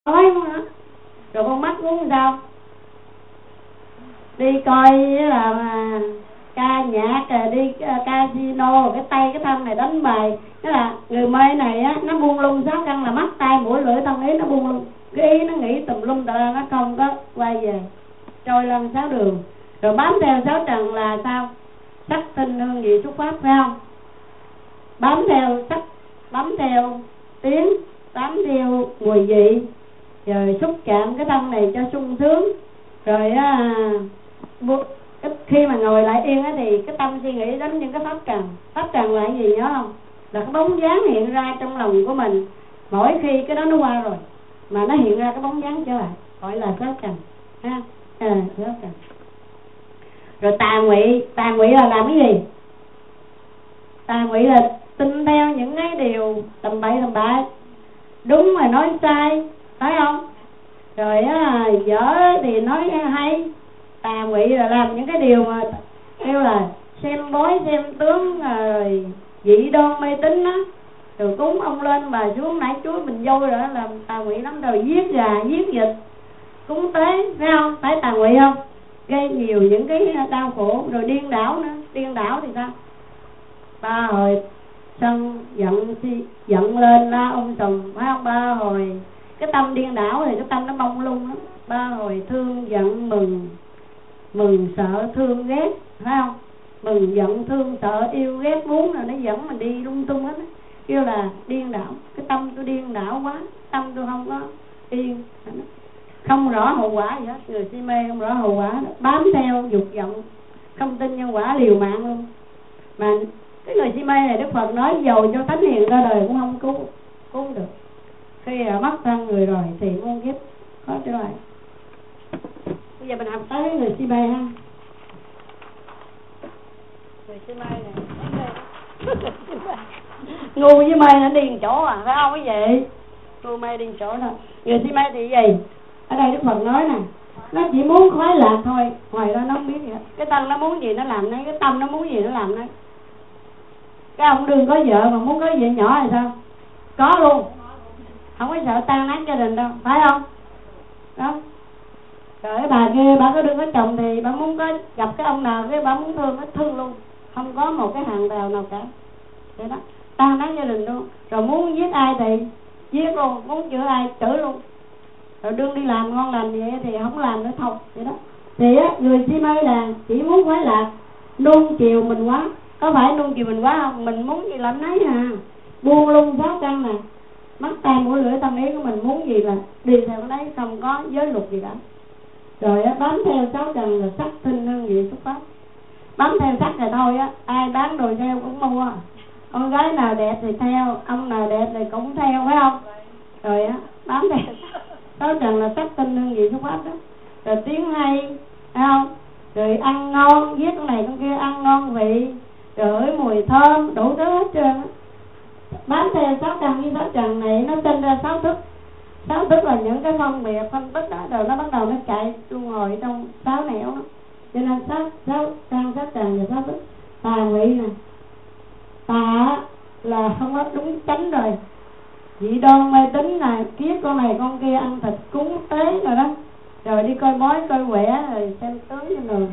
nói luôn đó. Rồi con mắt muốn sao? Đi coi là ca nhạc, đi casino, cái tay cái thân này đánh bài. Tức là người mê này á, nó buông lung 6 căn là mắt tai mũi lưỡi thân ý nó buông lung. Cái ý nó nghĩ tùm lum tà la, nó không có quay về, trôi lăn 6 đường. Rồi bám theo 6 trần là sao? Sắc tinh hương vị xuất pháp, phải không? Bám theo sắc, bám theo tiếng, bám theo mùi vị, rồi xúc chạm cái thân này cho sung sướng. Rồi khi mà ngồi lại yên á thì cái tâm suy nghĩ đến những cái pháp trần. Pháp trần là cái gì nhớ không? Là cái bóng dáng hiện ra trong lòng của mình. Mỗi khi cái đó nó qua rồi mà nó hiện ra cái bóng dáng trở lại, gọi là pháp trần ha. Pháp trần. Rồi tà ngụy là làm cái gì? Tà ngụy là tin theo những cái điều tầm bậy tầm bạ, đúng mà nói sai, phải không? Rồi dở thì nói hay. Tà ngụy là làm những cái điều mà kêu là xem bói xem tướng, rồi dị đoan mê tín á, rồi cúng ông lên bà xuống nãy chuối bình dôi rồi đó, làm tà ngụy lắm. Rồi giết gà giết vịt cúng tế, phải không? Phải tà ngụy không? Gây nhiều những cái đau khổ. Rồi điên đảo nữa. Điên đảo thì sao? Ba hồi sân giận lên la sùm, phải không? Ba hồi cái tâm điên đảo thì cái tâm nó bông lung lắm. Ba hồi thương giận mừng sợ thương ghét, phải không? Mừng giận thương sợ yêu ghét muốn, rồi nó dẫn mình đi lung tung hết. Kêu là điên đảo. Cái tâm tôi điên đảo quá, tâm tôi không có yên, không rõ hậu quả gì hết. Người si mê không rõ hậu quả, bám theo dục vọng, không tin nhân quả, liều mạng luôn. Mà cái người si mê này Đức Phật nói dầu cho thánh hiền ra đời cũng không cứu được. Khi mất thân người rồi thì muôn kiếp khó trở lại. Bây giờ mình học tới người si mê ha. Người si mê này ngu với mê nó đi một chỗ à, phải không? Cái gì ngu mê đi một chỗ thôi. Người si mê thì gì? Ở đây Đức Phật nói nè, nó chỉ muốn khoái lạc thôi, ngoài ra nó không biết gì hết. Cái thân nó muốn gì nó làm đấy, cái tâm nó muốn gì nó làm đấy. Cái ông đừng có vợ mà muốn có vợ nhỏ thì sao? Có luôn, không có sợ tan nát gia đình đâu, phải không? Đó. Rồi cái bà kia, bà có đừng có chồng thì bà muốn có gặp cái ông nào, cái bà muốn thương, nó thương luôn, không có một cái hàng rào nào cả. Vậy đó, tan nát gia đình luôn. Rồi muốn giết ai thì giết luôn, muốn chửi ai chửi luôn. Rồi đương đi làm ngon lành vậy thì không làm nữa thôi. Vậy đó. Thì á, người si mê là chỉ muốn khoái lạc, nuông chiều mình quá. Có phải nuông chiều mình quá không? Mình muốn gì làm nấy à. Buông lung 6 căn nè, mắt tai mũi lưỡi tâm ý của mình muốn gì là đi theo cái đấy, không có giới luật gì cả. Rồi á, bám theo 6 trần là sắc thinh hương vị xuất pháp. Bám theo sắc rồi thôi á, ai bán đồ theo cũng mua. Con gái nào đẹp thì theo, ông nào đẹp thì cũng theo, phải không? Rồi á, bám theo 6 trần là sắc tinh hương vị xuất pháp đó. Rồi tiếng hay, phải không? Rồi ăn ngon, giết con này con kia ăn ngon vị, rồi mùi thơm, đủ thứ hết trơn á. Bám theo 6 trần với 6 trần này nó sinh ra 6 thức. 6 thức là những cái phân biệt phân tích đó, rồi nó bắt đầu nó chạy luân hồi trong 6 nẻo đó. Cho nên 6 trần và 6 thức. Tà ngụy nè, tà là không có đúng chánh rồi, dị đoan mê tín này, kiết con này con kia, ăn thịt cúng tế rồi đó. Rồi đi coi bói coi quẻ, rồi xem tướng trên đường.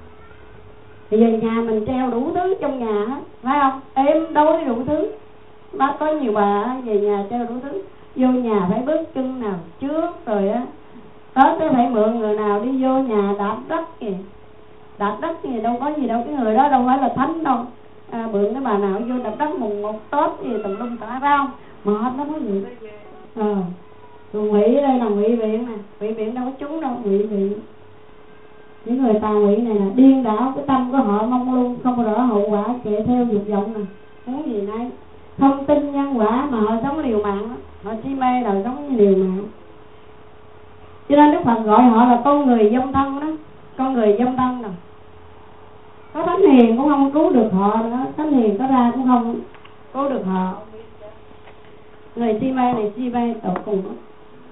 Thì về nhà mình treo đủ thứ trong nhà hết, phải không? Êm đôi đủ thứ. Bác có nhiều bà về nhà treo đủ thứ. Vô nhà phải bước chân nào trước, rồi á Tết cái phải mượn người nào đi vô nhà đạp đất kìa. Đạp đất thì đâu có gì đâu, cái người đó đâu phải là thánh đâu. Mượn cái bà nào vô đạp đất mùng 1 Tết gì tùm lum tả, phải không? Mệt lắm quý vị. Rồi ngụy đây là ngụy viện nè, ngụy viện đâu có trúng đâu, ngụy viện. Những người tà ngụy này là điên đảo, cái tâm của họ mong luôn, không rõ hậu quả, chạy theo dục vọng nè, muốn gì nấy, không tin nhân quả mà họ sống liều mạng đó. Họ si mê là sống như liều mạng. Cho nên Đức Phật gọi họ là con người vong thân đó, con người vong thân rồi. Có thánh hiền cũng không cứu được họ nữa, thánh hiền có ra cũng không cứu được họ. Người si mê này si mê tột cùng đó.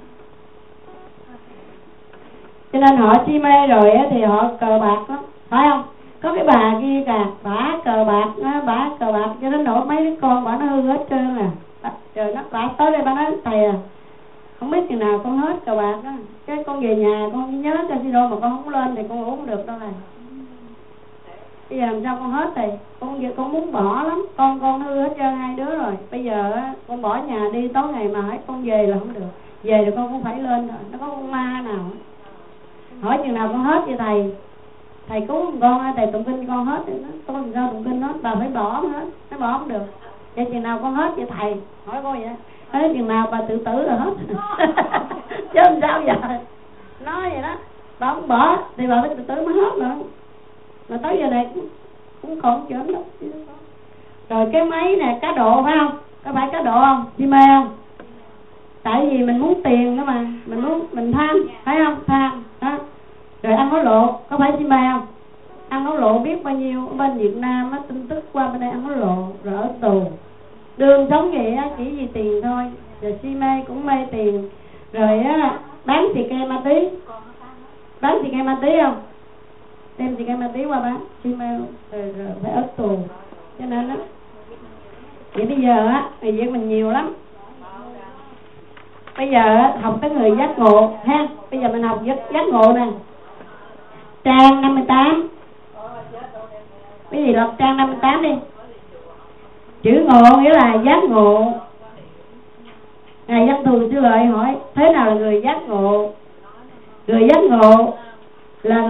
Cho nên họ si mê rồi thì họ cờ bạc lắm, phải không? Có cái bà kia kìa, bả cờ bạc cho đến nỗi mấy đứa con bả nó hư hết trơn à. Rồi nó bả tới đây bả nói thầy Không biết chừng nào con hết cờ bạc đó, cái con về nhà con nhớ casino mà con không lên thì con uống không được đâu này. Bây giờ làm sao con hết thì con muốn bỏ lắm, con hư hết trơn hai đứa rồi. Bây giờ con bỏ nhà đi, tối ngày mà hỏi con về là không được, về thì con cũng phải lên rồi. Nó có con ma nào hỏi chừng nào con hết vậy thầy cứu con, thầy tụng kinh con hết thì nó con làm sao tụng kinh hết, bà phải bỏ hết, nó bỏ không được. Vậy chừng nào con hết vậy thầy hỏi con vậy, nói chừng nào bà tự tử rồi hết chứ làm sao giờ. Nói vậy đó, bà không bỏ thì bà phải tự tử mới hết nữa. Mà tới giờ này cũng còn chớm đâu. Rồi cái máy nè, cá độ phải không? Có phải cá độ không? Chị mê không? Tại vì mình muốn tiền đó mà, mình tham, phải không? Tham đó. Rồi ăn hối lộ, có phải chị mê không? Ăn hối lộ biết bao nhiêu ở bên Việt Nam á, tin tức qua bên đây ăn hối lộ rồi ở tù. Đường sống vậy á, chỉ vì tiền thôi. Rồi si mê cũng mê tiền. Rồi á, bán xì ke ma túy. Bán xì ke ma túy không? Đem xì ke ma túy qua bán, si mê rồi phải ở tù. Cho nên á, vậy bây giờ á, việc mình nhiều lắm. Bây giờ á, học tới người giác ngộ ha. Bây giờ mình học giác ngộ nè. Trang 58. Cái gì đọc trang 58 đi. Chữ ngộ nghĩa là giác ngộ. Ngài Văn Thù Sư Lợi hỏi thế nào là người giác ngộ? Người giác ngộ là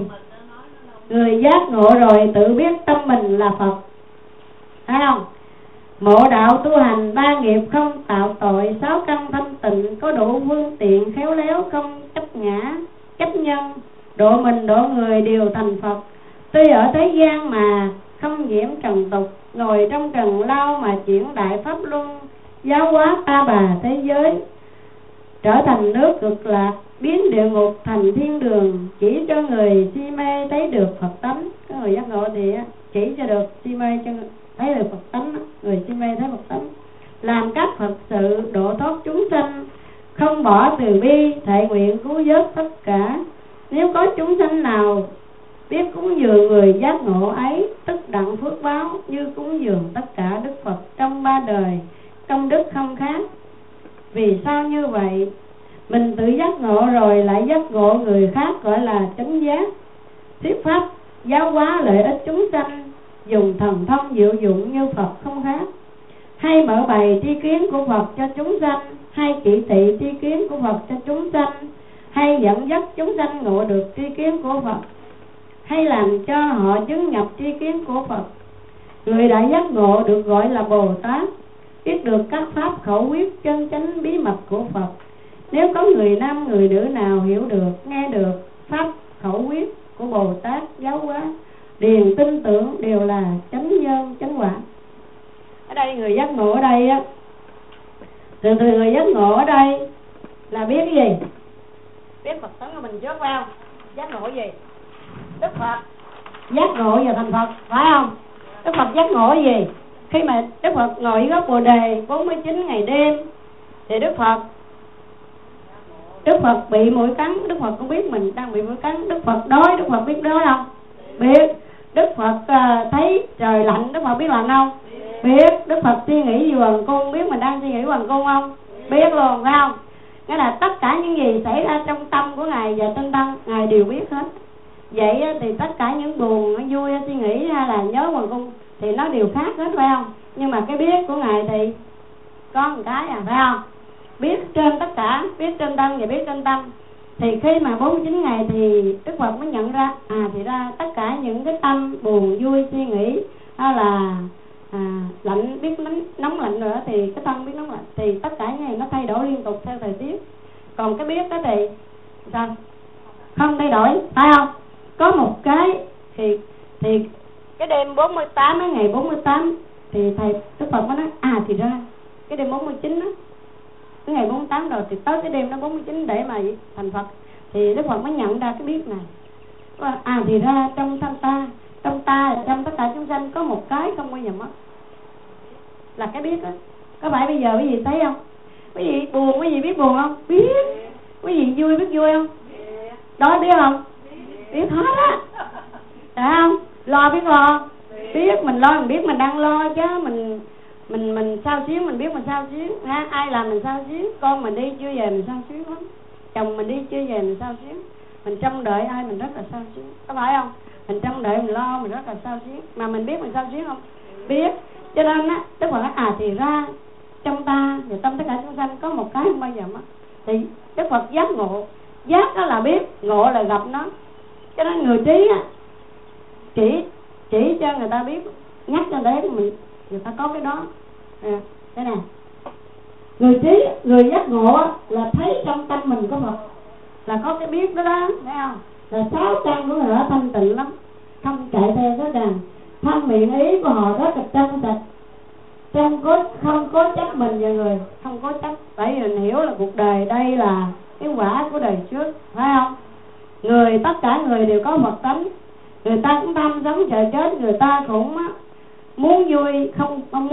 người giác ngộ rồi tự biết tâm mình là Phật, thấy không? Mộ đạo tu hành 3 nghiệp không tạo tội, 6 căn thanh tịnh, có đủ phương tiện khéo léo, không chấp ngã chấp nhân, độ mình độ người đều thành Phật. Tuy ở thế gian mà không nhiễm trần tục, ngồi trong trần lao mà chuyển đại pháp luân, giáo hóa ta bà thế giới, trở thành nước cực lạc, biến địa ngục thành thiên đường, chỉ cho người si mê thấy được Phật tánh. Cái người giác ngộ thì chỉ cho được si mê cho thấy được Phật tánh, người si mê thấy Phật tánh, làm các Phật sự độ thoát chúng sanh, không bỏ từ bi, thệ nguyện cứu vớt tất cả. Nếu có chúng sanh nào biết cúng dường người giác ngộ ấy, tức đặng phước báo như cúng dường tất cả Đức Phật trong 3 đời, công đức không khác. Vì sao như vậy? Mình tự giác ngộ rồi lại giác ngộ người khác, gọi là chánh giác. Thuyết pháp giáo hóa lợi ích chúng sanh, dùng thần thông diệu dụng như Phật không khác. Hay mở bày tri kiến của Phật cho chúng sanh, hay chỉ thị tri kiến của Phật cho chúng sanh, hay dẫn dắt chúng sanh ngộ được tri kiến của Phật, hay làm cho họ chứng nhập tri kiến của Phật. Người đã giác ngộ được gọi là Bồ Tát, biết được các pháp khẩu quyết chân chánh bí mật của Phật. Nếu có người nam người nữ nào hiểu được, nghe được pháp khẩu quyết của Bồ Tát giáo hóa, điền tin tưởng đều là chánh nhân chánh quả. Ở đây người giác ngộ ở đây á, từ người giác ngộ ở đây là biết cái gì? Biết Phật tánh của mình trước phải không? Giác ngộ gì? Đức Phật giác ngộ và thành Phật, phải không? Đức Phật giác ngộ gì? Khi mà Đức Phật ngồi dưới gốc Bồ Đề 49 ngày đêm thì Đức Phật bị muỗi cắn, Đức Phật cũng biết mình đang bị muỗi cắn. Đức Phật đói, Đức Phật biết đói không? Biết. Đức Phật thấy trời lạnh, Đức Phật biết lạnh không? Biết. Đức Phật suy nghĩ về hoàng cung, biết mình đang suy nghĩ hoàng cung không? Biết luôn, phải không? Nghĩa là tất cả những gì xảy ra trong tâm của Ngài và tinh tấn Ngài đều biết hết. Vậy thì tất cả những buồn, vui, suy nghĩ hay là nhớ hoàng cung thì nó đều khác hết, phải không? Nhưng mà cái biết của Ngài thì có một cái phải không? Biết trên tất cả, biết trên tâm và biết trên tâm. Thì khi mà 49 ngày thì Đức Phật mới nhận ra thì ra tất cả những cái tâm buồn vui suy nghĩ hay là lạnh biết nóng lạnh nữa thì cái tâm biết nóng lạnh, thì tất cả những này nó thay đổi liên tục theo thời tiết. Còn cái biết đó thì sao? Không thay đổi, phải không? Có một cái thì cái đêm 48 cái ngày 48 thì thầy Đức Phật mới nói thì ra cái đêm 49 đó, cái ngày 48 rồi thì tới cái đêm nó 49 để mà thành Phật. Thì Đức Phật mới nhận ra cái biết này. Thì ra trong trong tất cả chúng sanh có một cái không bao giờ mất, là cái biết đó. Có phải bây giờ cái gì thấy không? Cái gì buồn, cái gì biết buồn không? Biết. Cái gì vui biết vui không? Đói biết không? Biết hết á. Phải không? Lo biết lo. Biết mình lo, mình biết mình đang lo chứ. mình sao xuyến, mình biết mình sao xuyến ha. Ai làm mình sao xuyến, con mình đi chưa về mình sao xuyến lắm, chồng mình đi chưa về mình sao xuyến, mình trông đợi ai mình rất là sao xuyến, có phải không? Mình trông đợi mình lo mình rất là sao xuyến, mà mình biết mình sao xuyến không? Biết. Cho nên á Đức Phật nói thì ra trong ta và trong tất cả chúng sanh có một cái không bao giờ mất. Thì Đức Phật giác ngộ, giác đó là biết, ngộ là gặp nó. Cho nên người trí á chỉ cho người ta biết, nhắc cho để người ta có cái đó. Thế này, người trí, người giác ngộ á, là thấy trong tâm mình có Phật, là có cái biết đó đó, thấy không? Là 6 căn của người đó thanh tịnh lắm, không chạy theo cái đàn. Thân miệng ý của họ rất là trong sạch, không cố chấp mình và người, không cố chấp. Tại vì mình hiểu là cuộc đời đây là cái quả của đời trước, phải không? Tất cả người đều có Phật tánh. Người ta cũng tham sống sợ chết, người ta cũng muốn vui không